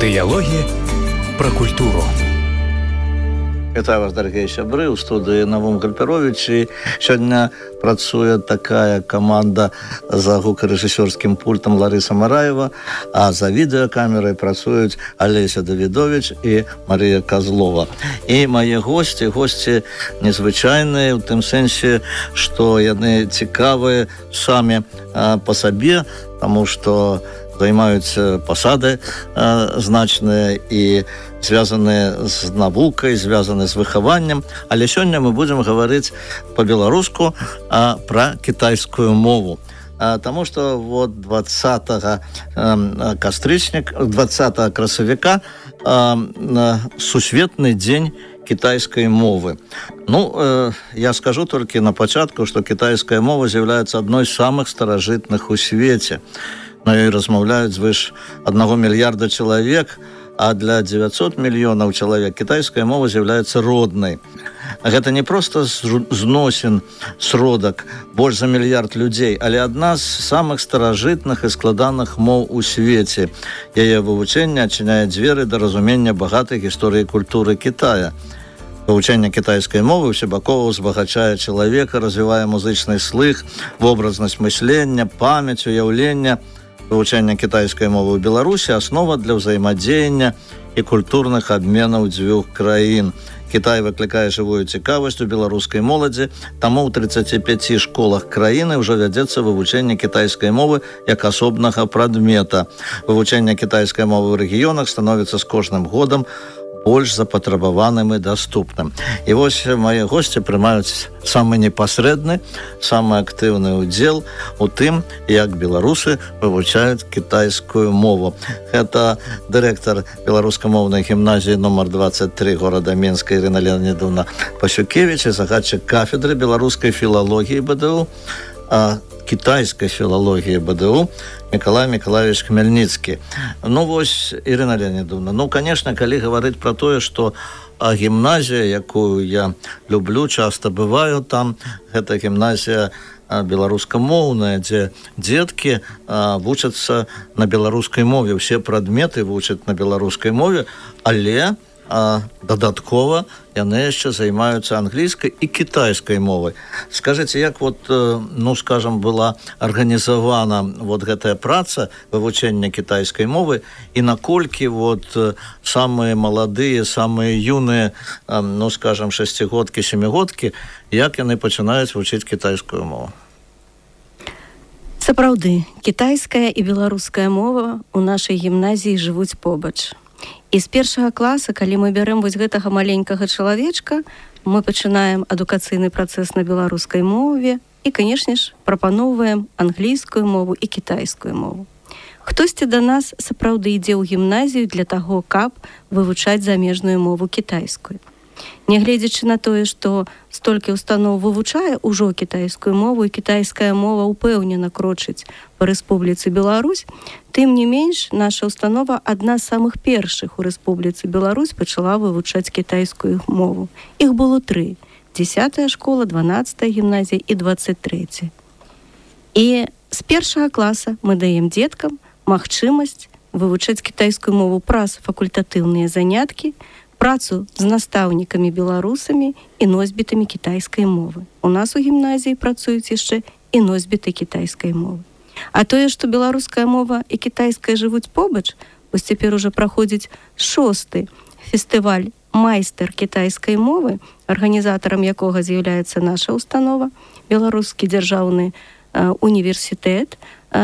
Дыялогі пра культуру. Вітаю вас, дарагія сябры, у студыі Навум Гальперович. Сёння працуе такая каманда за гукарэжысёрскім пультам Ларыса Мараева, а за відэакамерай працуюць Алеся Давідович і Марія Козлова. І мае госці незвычайныя, у тым сэнсе, што яны цікавыя самі па сабе, таму што займаюцца пасады значныя і звязаныя з навукай, звязаныя з выхаваннем. Але сёння мы будзем гаварыць па-беларуску пра кітайскую мову. Таму што 20 красавіка сусветны дзень кітайскай мовы. Я скажу толькі на пачатку, што кітайская мова з'яўляецца адной з самых старажытных у свеце. На ёй размаўляюць звыш 1 мільярда чалавек, а для 900 мільёнаў чалавек кітайская мова з'яўляецца роднай. Гэта не проста зносін сродак больш за мільярд людзей, але адна з самых старажытных і складаных моў у свеце. Яе вывучэнне адчыняе дзверы да разумення багатай гісторыі культуры Кітая. Вывучэнне кітайскай мовы ўсебакова узбагачае чалавека, развівае музычны слых, вобразнасць мыслення, памяць, уяўлення. Вывучэнне кітайскай мовы ў Беларусі – аснова для ўзаемадзеяння і культурных абменаў дзвюх краін. Кітай выклікае жывую цікавасць у беларускай моладзі, таму ў 35 школах краіны ўжо вядзецца вывучэнне кітайскай мовы як асобнага прадмета. Вывучэнне кітайскай мовы ў рэгіёнах становіцца з кожным годам больш запатрабаваным і даступным. І вось мае госці прымаюць самы непасрэдны, самы актыўны ўдзел у тым, як беларусы вывучаюць кітайскую мову. Гэта дырэктар беларускамоўнай гімназіі нумар 23 горада Мінска Ірына Леонідовна Пасюкевіч і загадчык кафедры беларускай філалогіі БДУ, кітайскай філалогіі БДУ Мікалай Мікалаевич Хмельніцкі. Вось, Ірына Леонідовна, конечно, калі гаварыць пра тое, што гімназія, якую я люблю, часта бываю там, гэта гімназія беларускамоўная, дзе дзеткі вучацца на беларускай мове, усе прадметы вучаць на беларускай мове, але дадаткова яны яшчэ займаюцца англійскай і кітайскай мовай. Скажыце, як была арганізавана гэтая праца вывучэння кітайскай мовы і наколькі самыя маладыя, самыя юныя, шасцігодкі, сямігодкі, як яны пачынаюць вучыць кітайскую мову? Сапраўды, кітайская і беларуская мова ў нашай гімназіі жывуць побач. І з першага класа, калі мы бярем гэтага маленькага чалавечка, мы пачынаем адукацыйны працэс на беларускай мове і, канешне ж, прапаноўваем англійскую мову і кітайскую мову. Хтосьці да нас сапраўды ідзе ў гімназію для таго, каб вывучаць замежную мову кітайскую. Нягледзячы на тое, што столькі устаноў вывучае ўжо кітайскую мову, і кітайская мова ўпэўнена крочыць па Рэспубліцы Беларусь, тым не менш, наша установа адна з самых першых у Рэспубліцы Беларусь пачала вывучаць кітайскую мову. Іх было 3. 10-я школа, 12-я гімназія і 23-я. І з першага класа мы даем дзеткам магчымасць вывучаць кітайскую мову праз факультатыўныя заняткі, працу з настаўнікамі-беларусамі і носьбітамі кітайскай мовы. У нас у гімназіі працуюць яшчэ і носьбіты кітайскай мовы. А тое, што беларуская мова і кітайская жывуць побач, вось цяпер ужо праходзіць 6-й фестываль «Майстар кітайскай мовы», арганізатарам якога з'яўляецца наша установа, Беларускі дзяржаўны універсітэт,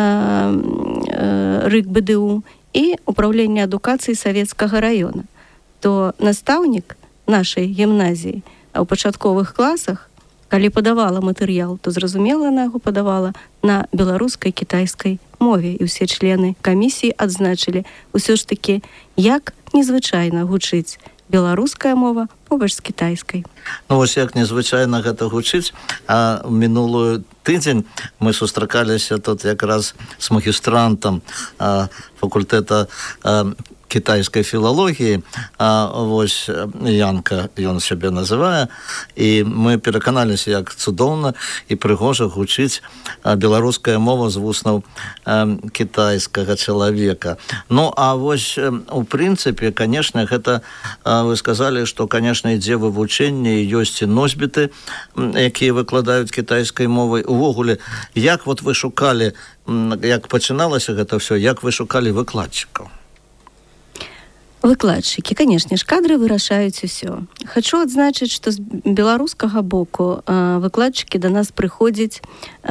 РыК-БДУ і Управленне адукацыі Савецкага раёна. То настаўнік нашай гімназіі ў пачатковых класах, калі падавала матэрыял, то зразумела, яна яго падавала на беларускай кітайскай мове. І ўсе члены камісіі адзначылі ўсё ж такі, як незвычайна гучыць беларуская мова побач з кітайскай. Вось як незвычайна гэта гучыць. А мінулую тыдзень мы сустракаліся тут якраз з магістрантам факультэта кітайскай філалогіі, вось Янка ён сябе называе, і мы пераканаліся, як цудоўна і прыгожа гучыць беларуская мова з вуснаў кітайскага чалавека. Ну, а вось у прынцыпе, канешне, гэта вы сказалі, што, канешне, ідзе вывучэнне, ёсць і носьбіты, якія выкладаюць кітайскай мовай. Увогуле, як вот вы шукалі, як пачыналася гэта ўсё, як вы шукалі выкладчыкаў? Выкладчыкі, канешне ж, кадры вырашаюць усё. Хачу адзначыць, што з беларускага боку выкладчыкі да нас прыходзяць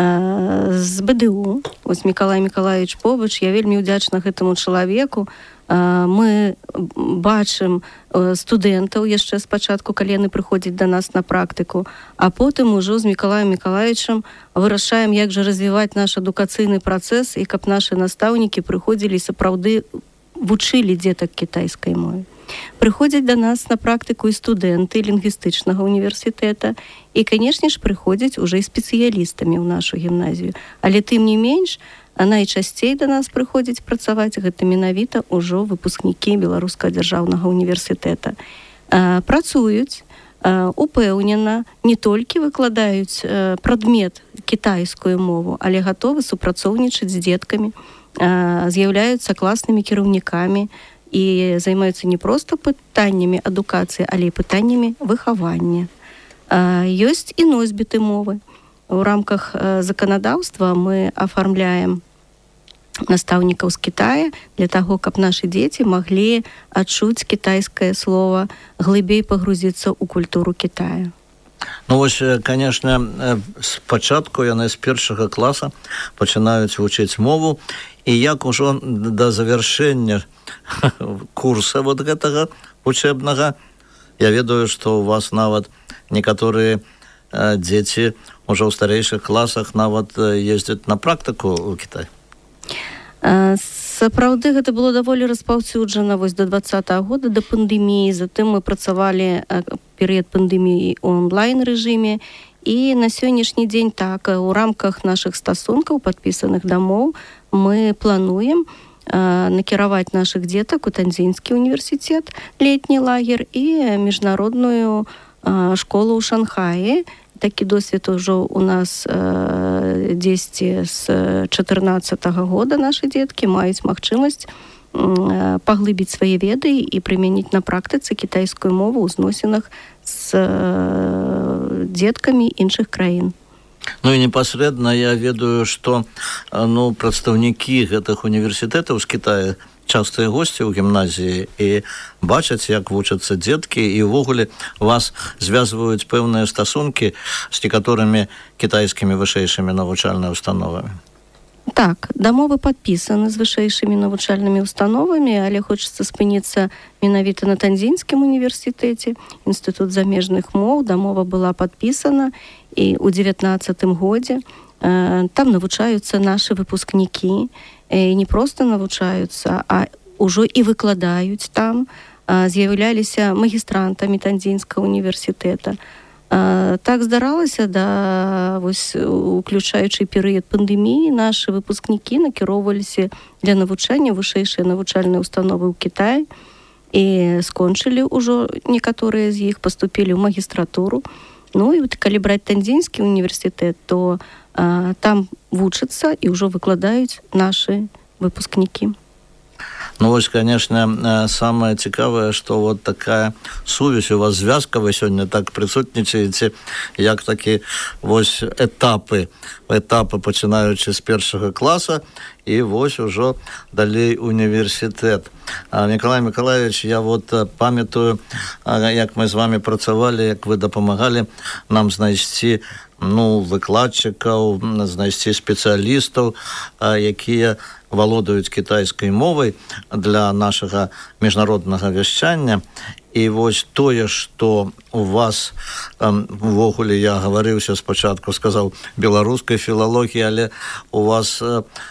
з БДУ. Ось Мікалай Мікалаевич Побач, я вельмі ўдзячна гэтаму чалавеку. Мы бачым студэнтаў яшчэ спачатку, калі яны прыходзяць да нас на практыку, а потым ужо з Мікалаем Мікалаевичам вырашаем, як жа развіваць наш адукацыйны працэс, і каб нашы настаўнікі прыходзілі і сапраўды вучылі дзетак кітайскай мове. Прыходзяць да нас на практыку і студэнты лінгвістычнага універсітэта, і, канешне ж, прыходзяць уже і спецыялістамі ў нашу гімназію. Але тым не менш, найчасцей да нас прыходзяць працаваць гэта менавіта ўжо выпускнікі Беларускага дзяржаўнага універсітэта. Працуюць упэўнена, не толькі выкладаюць прадмет кітайскую мову, але гатовы супрацоўнічаць з дзеткамі, з'яўляюцца класнымі кіраўнікамі і займаюцца не проста пытаннямі адукацыі, але і пытаннямі выхавання. Ёсць і носьбіты мовы. У рамках заканадаўства мы афармляем настаўнікаў з Кітая для таго, каб нашы дзеці маглі адчуць кітайскае слова, глыбей пагрузіцца ў культуру Кітая. Ну, вось, канешне, спачатку яны з першага класа пачынаюць вучыць мову, і як ужо да завяршэння курса вот гэтага учэбнага, я ведаю, што у вас нават некаторыя дзеці ўжо ў старэйшых класах нават ездзяць на практыку ў Кітай. Сапраўды гэта было даволі распаўсюджана вось да 20-го года, да пандэміі. Затым мы працавалі перыяд пандэміі ў онлайн-рэжыме, і на сённяшні дзень так, у рамках нашых стасункаў, падпісаных дамоў, мы плануем накіраваць нашых дзетак у Танзінскі універсітэт, летні лагер, і міжнародную школу ў Шанхаі. Такі досвед ужо у нас дзесьці з 14-го года нашы дзеткі маюць магчымасць паглыбіць свае веды і прымяніць на практыцы кітайскую мову ў зносінах з дзеткамі іншых краін. Ну і непасрэдна я ведаю, што прадстаўнікі гэтых універсітэтаў з Кітая частыя госці ў гімназіі і бачаць, як вучацца дзеткі, і ўвогуле вас звязваюць пэўныя стасункі з некаторымі кітайскімі вышэйшымі навучальнымі установамі. Так, дамовы падпісаны з вышэйшымі навучальнымі установамі, але хочацца спыніцца менавіта на Танзінскім універсітэце, інстытут замежных моў. Дамова была падпісана і ў 19-м годзе. Там навучаюцца нашы выпускнікі, і не проста навучаюцца, а ўжо і выкладаюць там, з'яўляліся магістрантамі Танзінскага універсітэта. Так здаралася, уключаючы перыяд пандэміі, нашы выпускнікі накіроўваліся для навучання вышэйшыя навучальныя установы ў Кітаі і скончылі ўжо некаторыя з іх, паступілі ў магістратуру. Ну і калі браць Танзінскі універсітэт, то там вучацца і ўжо выкладаюць нашы выпускнікі. Ну, вось, конечно, самае цікавае, што вот такая сувязь у вас звязка, вы сёння так прысутнічаеце, як такі вось этапы пачынаючы з першага класа, і вось ужо далей універсітэт. Мікалай Мікалаевич, я вот памятаю, як мы з вами працавалі, як вы дапамагалі нам знайсці выкладчыкаў, знайсці спецыялістаў, якія валодаюць кітайскай мовай для нашага міжнароднага вяшчання. І вось тое, што у вас увогуле, я гаварыўся спачатку, сказаў беларускай філалогіі, але у вас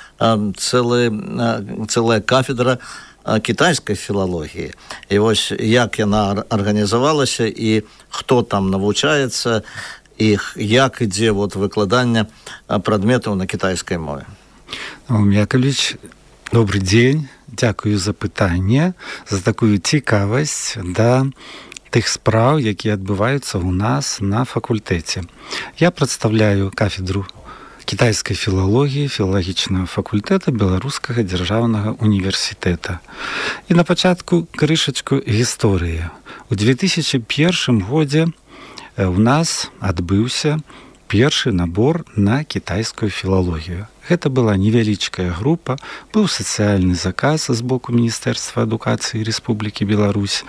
цэлая кафедра кітайскай філалогіі. І вось як яна арганізавалася і хто там навучаецца, і як ідзе выкладанне прадметаў на кітайскай мове. Яковлевич, добрый день. Дзякую за пытанне, за такую цікавасць да тых спраў, якія адбываюцца ў нас на факультэце. Я прадстаўляю кафедру кітайскай філалогіі філалагічнага факультэта Беларускага дзяржаўнага універсітэта. І на пачатку крышачку гісторыі. У 2001 годзе у нас адбыўся першы набор на кітайскую філалогію. Гэта была невялічкая група, быў сацыяльны заказ з боку Міністэрства адукацыі Рэспублікі Беларусь.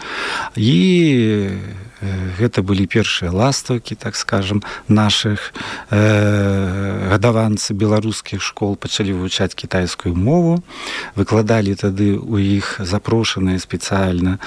І гэта былі першыя ластаўкі, так скажам, нашых гадаванцы беларускіх школ пачалі вывучаць кітайскую мову. Выкладалі тады ў іх запрошаныя спецыяльна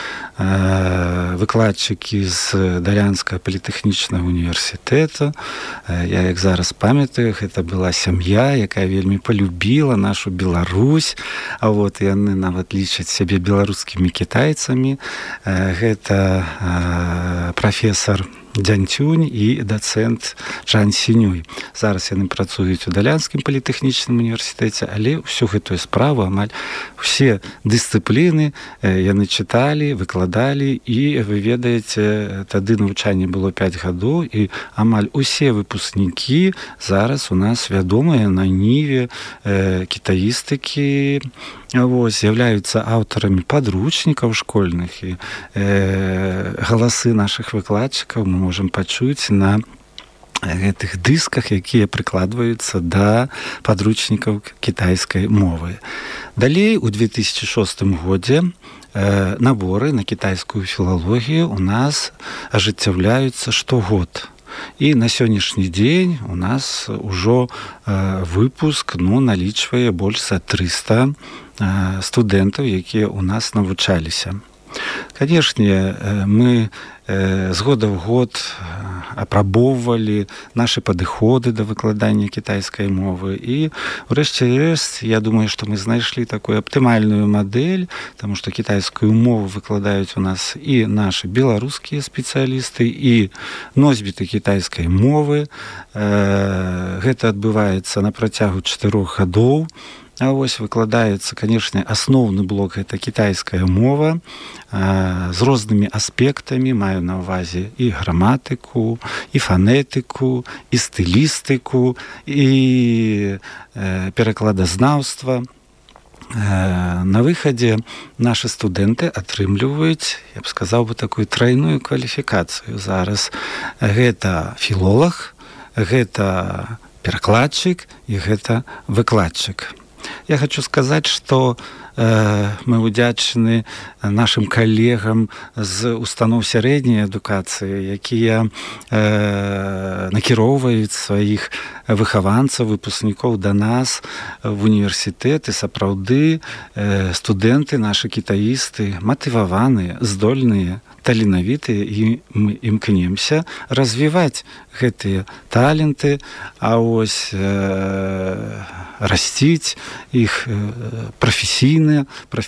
выкладчыкі з Далянскага політэхнічнага універсітэта. Я, як зараз памятаю, гэта была сям'я, якая вельмі полюбіла нашу Беларусь, а вот яны нават лічаць сябе беларускімі кітайцамі. Гэта прафесор Дзян Цюнь і дацэнт Чан Сінюй. Зараз яны працуюць у Далянскім політэхнічным універсітэце, але ўсю гэтую справу, амаль усе дысцыпліны яны чыталі, выкладалі, і вы ведаеце, тады навучанне было 5 гадоў, і амаль усе выпускнікі зараз у нас вядомыя на ніве кітаістыкі, з'яўляюцца аўтарамі падручнікаў школьных, і галасы нашых выкладчыкаў мы можам пачуць на гэтых дысках, якія прыкладваюцца да падручнікаў кітайскай мовы. Далей, у 2006 годзе наборы на кітайскую філалогію у нас ажыццяўляюцца штогод. І на сённяшні дзень у нас ужо выпуск налічвае больш за 300 студэнтаў, якія ў нас навучаліся. Канешне, мы з года ў год апрабоўвалі нашы падыходы да выкладання кітайскай мовы, і ўрэшце рэшт, я думаю, што мы знайшлі такую аптымальную мадэль, таму што кітайскую мову выкладаюць у нас і нашы беларускія спецыялісты, і носьбіты кітайскай мовы. Гэта адбываецца на працягу 4 гадоў. А вось выкладаецца, канешне, асноўны блок — гэта кітайская мова з рознымі аспектамі, маю на ўвазе і граматыку, і фанетыку, і стылістыку, і перакладазнаўства. На выхадзе нашы студэнты атрымліваюць, я б сказаў бы, такую трайную кваліфікацыю. Зараз гэта філолаг, гэта перакладчык і гэта выкладчык. Я хочу сказаць, што мы удзячны нашим калегам з устаноў сярэдняй адукацыі, якія накіроўваюць сваіх выхаванцаў, выпускнікоў да нас в універсітэт. І сапраўды студэнты, нашы кітаісты матываваныя, здольныя, таленавітыя, і мы імкнемся развіваць гэтыя таленты, а вось расціць іх прафесійна,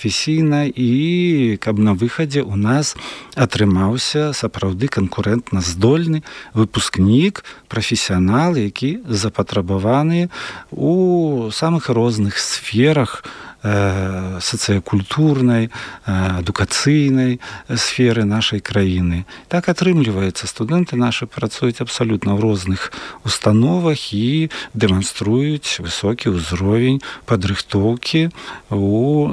і каб на выхадзе у нас атрымаўся сапраўды канкурэнтна здольны выпускнік, прафесіянал, які запатрабаваны у самых розных сферах сацыякультурнай, адукацыйнай сферы нашай краіны. Так атрымліваецца, студэнты нашы працуюць абсалютна ў розных установах і дэманструюць высокі ўзровень падрыхтоўкі у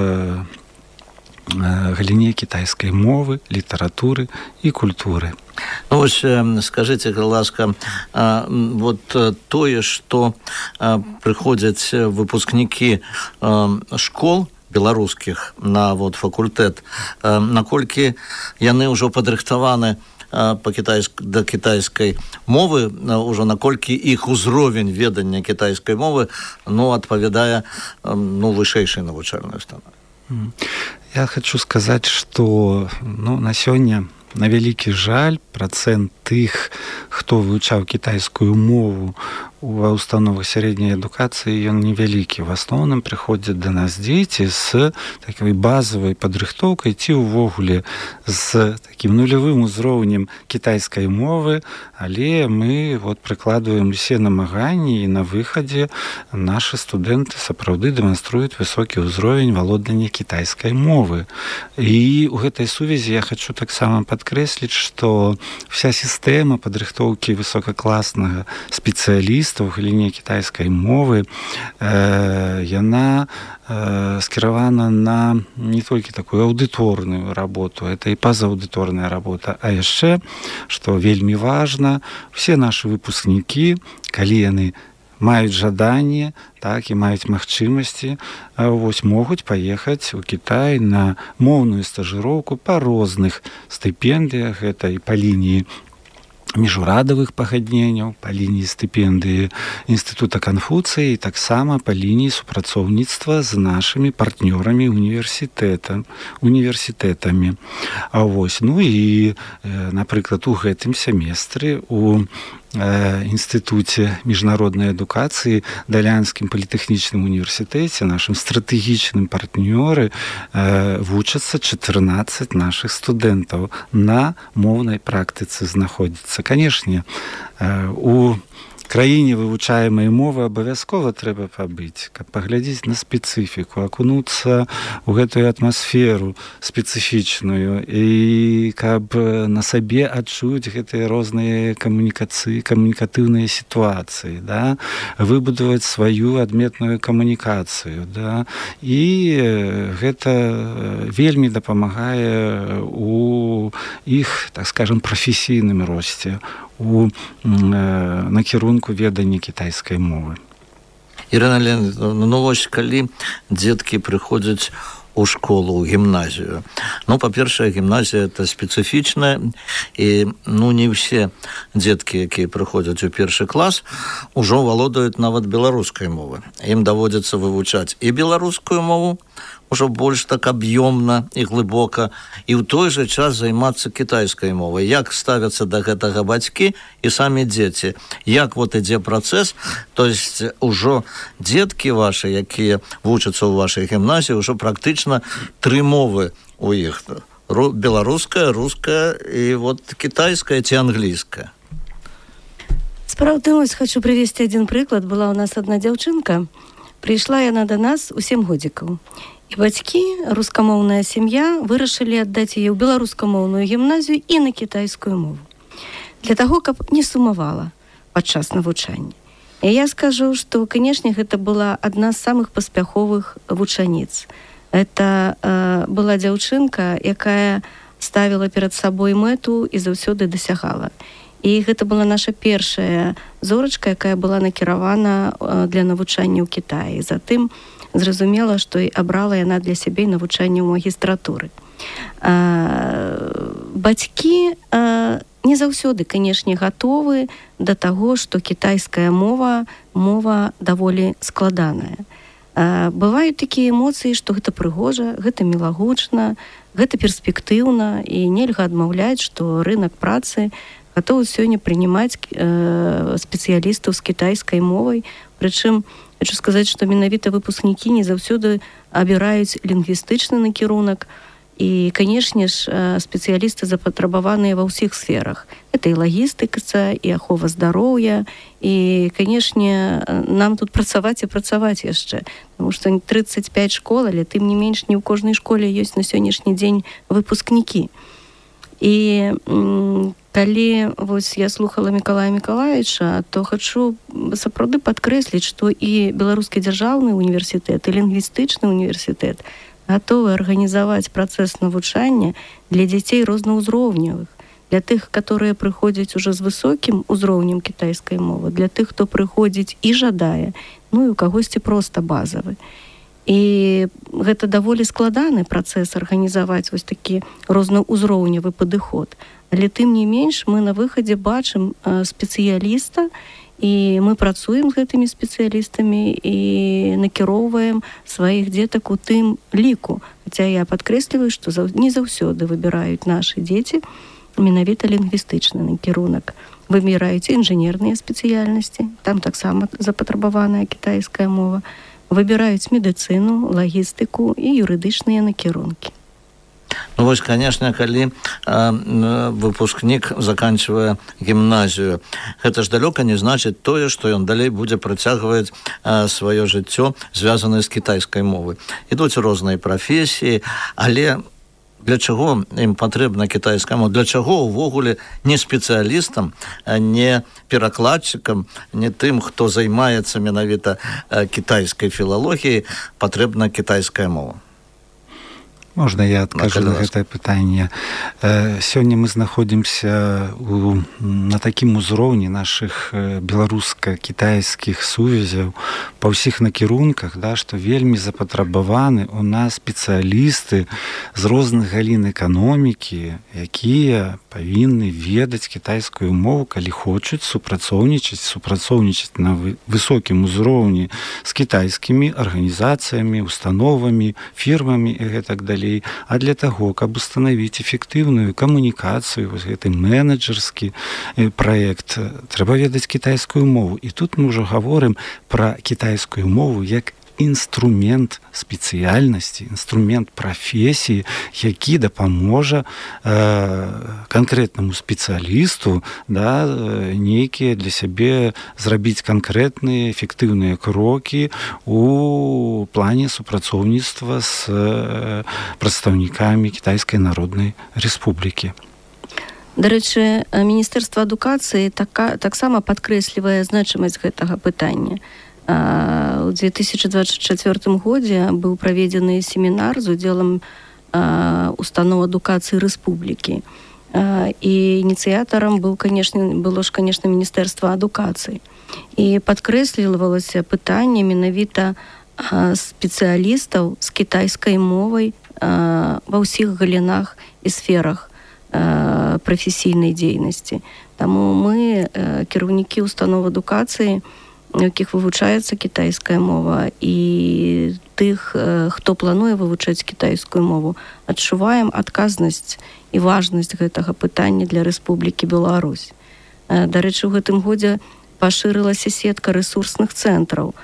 галіне кітайскай мовы, літаратуры і культуры. Ну, вось, скажите, ласка, вот тое, што прыходзяць выпускнікі школ беларускіх на вот факультэт, наколькі яны ўжо падрыхтаваны да кітайскай мовы, ўжо наколькі іх узровень ведання кітайскай мовы адпавядае вышэйшай навучальнай установе? Я хочу сказаць, што на сёння, на вялікі жаль, працэнт тых, хто вывучаў кітайскую мову ва установах сярэдняй адукацыі ён невялікі. В асноўным прыходзяць да нас дзеці з такой базавай падрыхтоўкай ці ўвогуле з такім нулявым узроўнем кітайскай мовы, але мы прыкладваем усе намаганні і на выхадзе нашы студэнты сапраўды дэманструюць высокі ўзровень валодання кітайскай мовы. І ў гэтай сувязі я хочу таксама падкрэсліць, што вся сістэма падрыхтоўкі высокакласнага спецыяліста ў галіне кітайскай мовы, яна скіравана на не толькі такую аўдыторную работу, это і пазаўдыторная работа, а яшчэ, што вельмі важна, все нашы выпускнікі, калі яны маюць жаданне, так, і маюць магчымасці, могуць паехаць у Кітай на моўную стажыроўку па розных стыпендыях, гэта і па лініі міжурадавых пагадненняў, па лініі стыпендыі Інстытута Канфуцыі і таксама па лініі супрацоўніцтва з нашымі партнёрамі універсітэтамі. Ну і, напрыклад, у гэтым семестры у Інстытуце міжнароднай адукацыі Далянскім політэхнічным універсітэце, нашым стратэгічным партнёры, вучацца 14 нашых студэнтаў на моўнай практыцы знаходзіцца. Канешне, у краіне вывучаемай мовы абавязкова трэба пабыць, каб паглядзець на спецыфіку, акунуцца ў гэтую атмасферу спецыфічную і каб на сабе адчуць гэтыя розныя камунікатыўныя сітуацыі, да? Выбудаваць сваю адметную камунікацыю. Да? І гэта вельмі дапамагае у іх, так скажем, прафесійным росце, у накірунку ведання кітайскай мовы. Ірына Леонідовна, вось калі дзеткі прыходзяць у школу, у гімназію. Па-першае, гімназія это спецыфічная, і не ўсе дзеткі, якія прыходзяць у першы клас, ужо валодаюць нават беларускай мовы. Ім даводзіцца вывучаць і беларускую мову, ужо больш так аб'ёмна і глыбока, і ў той жа час займацца кітайскай мовай. Як ставяцца да гэтага бацькі і самі дзеці? Як ідзе працэс? То есть ужо дзеткі вашы, якія вучацца ў вашай гімназіі, ужо практычна 3 мовы у іх. Беларуская, руская і кітайская ці англійская. Справді, хочу привести один прыклад. Была у нас одна дзяўчынка, прыйшла яна да нас у 7 годзікаў. І бацькі, рускамоўная сям'я, вырашылі аддаць яе ў беларускамоўную гімназію і на кітайскую мову. Для таго, каб не сумавала падчас навучання. І я скажу, што, канешне, гэта была адна з самых паспяховых вучаніц. Это была дзяўчынка, якая ставіла перад сабой мэту і заўсёды дасягала. І гэта была наша першая зорачка, якая была накіравана для навучання ў Кітаі. Затым зразумела, што і абрала яна для сябе навучанне ў магістратуры. Бацькі не заўсёды, канешне, гатовы да таго, што кітайская мова даволі складаная. Бываюць такія эмоцыі, што гэта прыгожа, гэта мілагучна, гэта перспектыўна, і нельга адмаўляць, што рынок працы готовы сёння прынимаць спецыялістаў з кітайскай мовай. Прычым, хочу сказаць, што менавіта выпускнікі не заўсёды абіраюць лінгвістычны накірунак. І, канешне ж, спецыялісты запатрабаваныя ва ўсіх сферах. Это і лагістыка, і ахова здароўя, і, канешне, нам тут працаваць і працаваць яшчэ. Таму што 35 школ, але тым не менш не ў кожнай школе ёсць на сённяшні дзень выпускнікі. І калі я слухала Мікалая Мікалаевича, то хочу сапраўды падкрэсліць, што і Беларускі дзяржаўны універсітэт, і лінгвістычны універсітэт гатовы арганізаваць працэс навучання для дзяцей рознаўзроўневых, для тых, которые прыходзяць уже з высокім узроўнем кітайскай мовы, для тых, хто прыходзіць і жадае, і у кагосьці проста базавы. І гэта даволі складаны працэс арганізаваць вось такі рознаўзроўневы падыход. Але тым не менш мы на выхадзе бачым спецыяліста, і мы працуем з гэтымі спецыялістамі і накіроўваем сваіх дзетак у тым ліку. Хаця я падкрэсліваю, што не заўсёды выбіраюць нашы дзеці менавіта лінгвістычны накірунак. выбіраюць інжынерныя спецыяльнасці, там таксама запатрабаваная кітайская мова, выбіраюць медыцыну, лагістыку і юрыдычныя накірункі. Ну вось, конечно, калі выпускнік заканчивае гімназію, гэта ж далёка не значыць тое, што ён далей будзе працягваць сваё жыццё, звязанае з кітайскай мовай. Ідуць розныя прафесіі, але для чаго ім патрэбна кітайская мова? Для чаго ўвогуле не спецыялістам, не перакладчыкам, не тым, хто займаецца менавіта кітайскай філалогіяй, патрэбна кітайская мова? Можна я адкажу на гэтае пытанне. Сёння мы знаходзімся на такім узроўні нашых беларуска-кітайскіх сувязяў па ўсіх накірунках, да, што вельмі запатрабаваны у нас спецыялісты з розных галін эканомікі, якія павінны ведаць кітайскую мову, калі хочуць супрацоўнічаць на высокім узроўні з кітайскімі арганізацыямі, установамі, фірмамі і гэтак далей. А для таго, каб устанавіць эфектыўную камунікацыю, вось гэты менеджерскі праект, трэба ведаць кітайскую мову. І тут мы ўжо гаворым пра кітайскую мову як інструмент спецыяльнасці, інструмент прафесіі, які дапаможа канкрэтнаму спецыялісту, да, нейкія для сябе зрабіць канкрэтныя эфектыўныя крокі у плане супрацоўніцтва з прадстаўнікамі Кітайскай Народнай Рэспублікі. Дарэчы, Міністэрства адукацыі таксама падкрэслівае значымасць гэтага пытання. У 2024 годзе быў праведзены семінар з удзелам устаноў адукацыі рэспублікі. І ініцыятарам было ж, конечно, Міністэрства адукацыі. І падкрэслівалася пытанне менавіта спецыялістаў з кітайскай мовай ва ўсіх галінах і сферах прафесійнай дзейнасці. Таму мы, кіраўнікі устаноў адукацыі, у якіх вывучаецца кітайская мова, і тых, хто плануе вывучаць кітайскую мову, адчуваем адказнасць і важнасць гэтага пытання для Рэспублікі Беларусь. Дарэчы, у гэтым годзе пашырылася сетка рэсурсных цэнтраў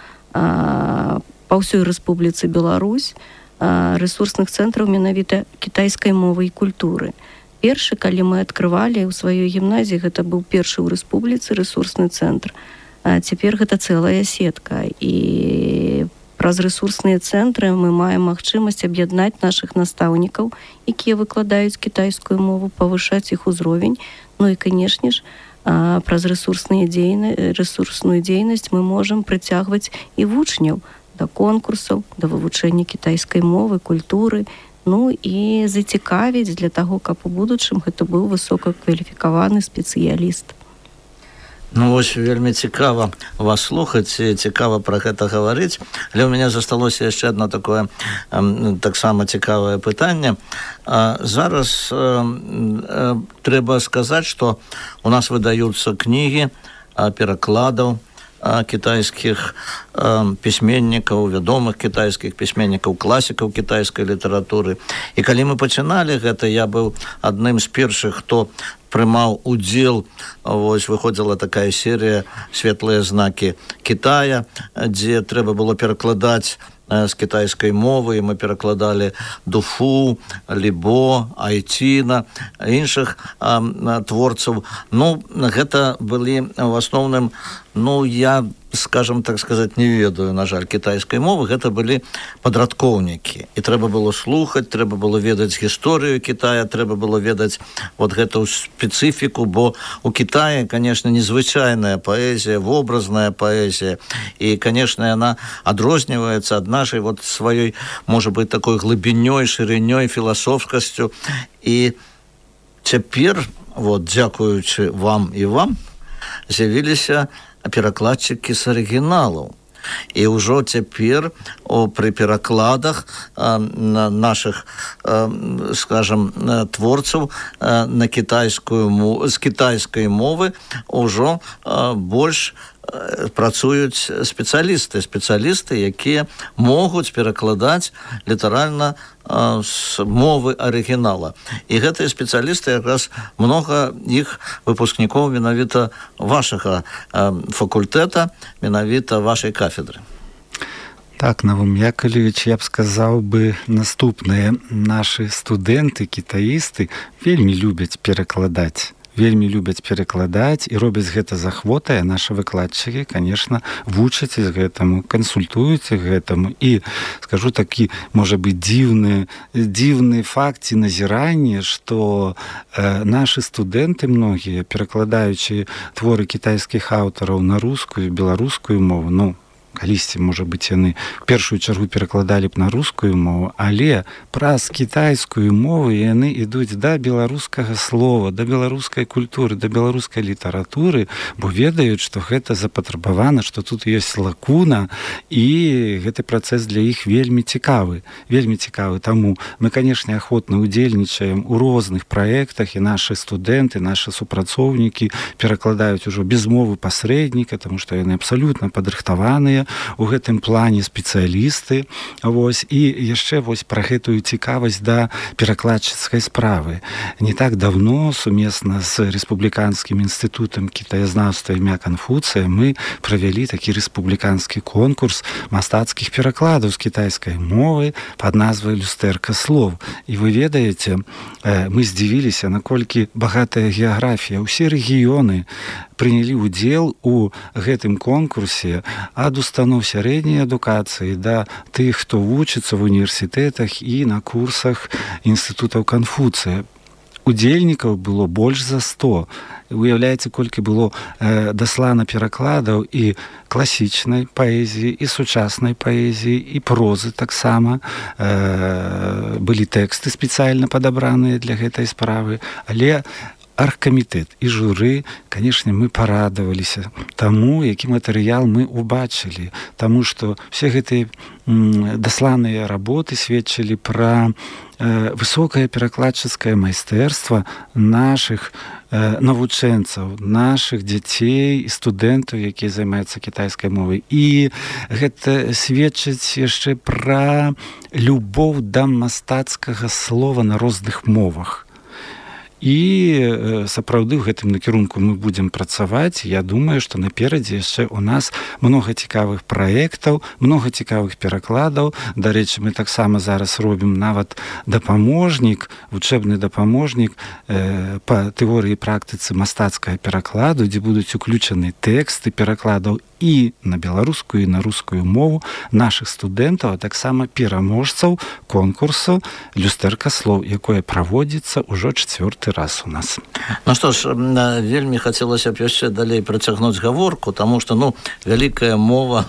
па ўсёй Рэспубліцы Беларусь, рэсурсных цэнтраў менавіта кітайскай мовы і культуры. Першы, калі мы адкрывалі ў сваёй гімназіі, гэта быў першы ў Рэспубліцы рэсурсны цэнтр. А цяпер гэта цэлая сетка, і праз рэсурсныя цэнтры мы маем магчымасць аб'яднаць нашых настаўнікаў, якія выкладаюць кітайскую мову, павышаць іх узровень. Ну і, канешне ж, праз рэсурсную дзейнасць мы можам прыцягваць і вучняў да конкурсаў, да вывучэння кітайскай мовы, культуры, ну і зацікавіць для таго, каб у будучым гэта быў высокакваліфікаваны спецыяліст. Ну вось, вельмі цікава вас слухаць, цікава пра гэта гаварыць, але ў мяне засталося яшчэ одно такое таксама цікавае пытанне. Зараз трэба сказаць, што у нас выдаюцца кнігі перакладаў кітайскіх пісьменнікаў, вядомых кітайскіх пісьменнікаў, класікаў кітайскай літаратуры. І калі мы пачыналі гэта, я быў адным з першых, хто прымаў удзел, вось выходзіла такая серія «Светлыя знакі Китая», дзе трэба было перакладаць з кітайскай мовы, і мы перакладалі Дуфу, Лібо, Айціна, іншых творцаў. Ну, гэта былі в асноўным, ну, я, скажем так сказаць, не ведаю, на жаль, кітайскай мовы, гэта былі падрадкоўнікі. І трэба было слухаць, трэба было ведаць гісторыю Китая, трэба было ведаць вот гэту спецыфіку, бо у Китаі, конечно, незвычайная паэзія, вобразная паэзія, і, конечно, яна адрозніваецца ад нашай вот сваёй, можа быць, такой глыбінёй, шырынёй, філасофскасцю. І цяпер, вот, дзякуючы вам і вам, з'явіліся перакладчыкі з арыгіналаў. І ўжо цяпер пры перакладах нашых, скажем, творцаў на кітайскую мову, з кітайскай мовы ўжо больш працуюць спецыялісты, якія могуць перакладаць літаральна з мовы арыгінала. І гэтыя спецыялісты якраз многа іх выпускнікоў менавіта вашага факультэта, менавіта вашай кафедры. Так, Навум Яковлевич, я б сказаў бы наступнае. Нашы студэнты, кітаісты вельмі любяць перакладаць і робяць гэта з ахвотай, а нашы выкладчыкі, конечно, вучаць гэтаму, кансультуюць гэтаму. І скажу такі, можа быць, дзіўны факт ці назіранне, што нашы студэнты многія, перакладаючы творы кітайскіх аўтараў на рускую, беларускую мову, калісьці, можа быць, яны в першую чаргу перакладалі б на рускую мову, але праз кітайскую мову яны ідуць да беларускага слова, да беларускай культуры, да беларускай літаратуры, бо ведаюць, што гэта запатрабавана, што тут ёсць лакуна, і гэты працэс для іх вельмі цікавы. Таму мы, канешне, ахвотна удзельнічаем у розных праектах, і нашы студэнты, нашы супрацоўнікі перакладаюць ужо без мовы пасрэдніка, таму што яны абсалютна падрыхтаваныя у гэтым плане спецыялісты. І яшчэ пра гэтую цікавасць да перакладчыцкай справы. Не так давно сумесна з Рэспубліканскім інстытутам кітаязнаўства імя Канфуцыя мы правялі такі рэспубліканскі конкурс мастацкіх перакладаў з кітайскай мовы пад назвай «Люстэрка слов». І вы ведаеце, мы здзівіліся, наколькі багатая геаграфія. Усе рэгіёны прынялі ўдзел у гэтым конкурсе, ад устаноў сярэдняй адукацыі да тых, хто вучыцца в універсітэтах і на курсах інстытутаў Канфуцыя. Удзельнікаў было больш за 100. Уяўляеце, колькі было даслана перакладаў і класічнай паэзіі, і сучаснай паэзіі, і прозы таксама. Былі тэксты спецыяльна падабраныя для гэтай справы, але аргкамітэт і журы, канешне, мы парадаваліся таму, які матэрыял мы убачылі, таму што все гэтыя дасланыя работы сведчылі пра высокае перакладчыцкае майстэрства нашых навучэнцаў, нашых дзяцей і студэнтаў, якія займаюцца кітайскай мовай. І гэта сведчыць яшчэ пра любоў да мастацкага слова на розных мовах. І сапраўды ў гэтым накірунку мы будзем працаваць. Я думаю, што наперадзе яшчэ у нас многа цікавых праектаў, многа цікавых перакладаў. Дарэчы, мы таксама зараз робім нават дапаможнік, вучэбны дапаможнік па тэорыі і практыцы мастацкага перакладу, дзе будуць уключаны тэксты перакладаў і на беларускую, і на рускую мову нашых студэнтаў, а таксама пераможцаў конкурсу «Люстэрка слов», якое праводзіцца ўжо 4-й раз у нас. Ну што ж, вельмі хацелася б яшчэ далей працягнуць гаворку, таму што, вялікая мова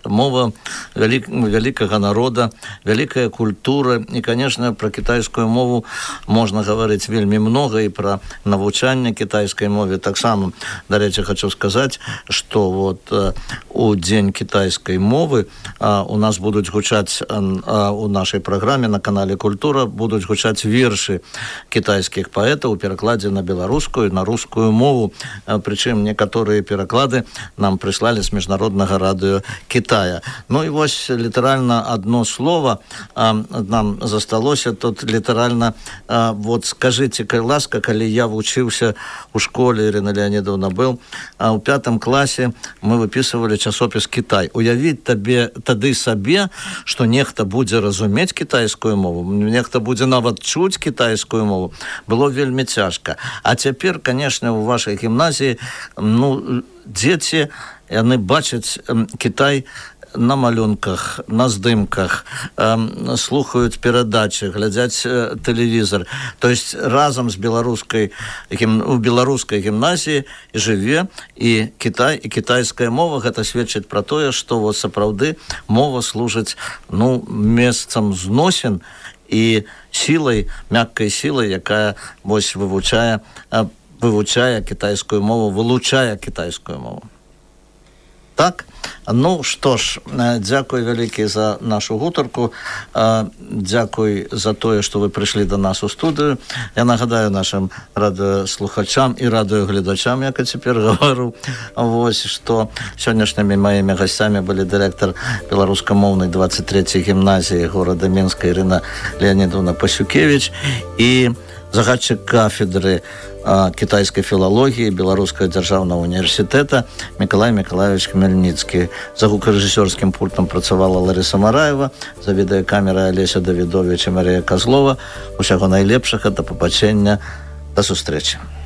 вялікага народа, вялікая культура, і, канешне, пра кітайскую мову можна гаварыць вельмі многа, і пра навучанне кітайскай мове таксама. Дарэчы, хочу сказаць, што у дзень кітайскай мовы у нас будуць гучаць у нашай праграме на канале «Культура» будуць гучаць вершы кітайскіх паэтаў у перакладзе на беларускую, на рускую мову. Прычым некаторыя пераклады нам прыслалі з міжнароднага радыё Кітая. І вось літаральна адно слова нам засталося тут літаральна. Скажыце, ласка, калі я вучыўся у школе, Ірына Леонідовна быў, у 5 класе мы выпісвалі часопіс «Кітай». Уявіць тады сабе, што нехта будзе разумець кітайскую мову, нехта будзе нават чуць кітайскую мову, было вельмі цяжка. А цяпер, канешне, у вашай гімназіі дзеці, яны бачаць Кітай на малюнках, на здымках, слухаюць перадачы, глядзяць тэлевізор. То есть разам з беларускай гімназіі жыве і Кітай, і кітайская мова. Гэта сведчыць пра тое, што сапраўды мова служыць месцам зносін і сілай, мяккай сілай, якая вывучае кітайскую мову, вылучае кітайскую мову. Так? Ну, што ж, дзякуй вялікі за нашу гутарку. Дзякуй за тое, што вы прыйшлі до нас у студыю. Я нагадаю нашим радыёслухачам і радыёгледачам, як я цяпер гавару, вось, што сённяшнімі маімі гасцямі былі дырэктар беларускамоўнай 23-й гімназіі горада Мінска Ірына Леонідовна Пасюкевич і загадчык кафедры кітайскай філалогіі Беларускага дзяржаўнага універсітэта Мікалай Мікалаевич Хмельніцкі. За гукарэжысёрскім пультам працавала Ларыса Мараева, за відэакамерай Алеся Давідович і Марія Казлова. Усяго найлепшага, да пабачэння, да сустрэчы.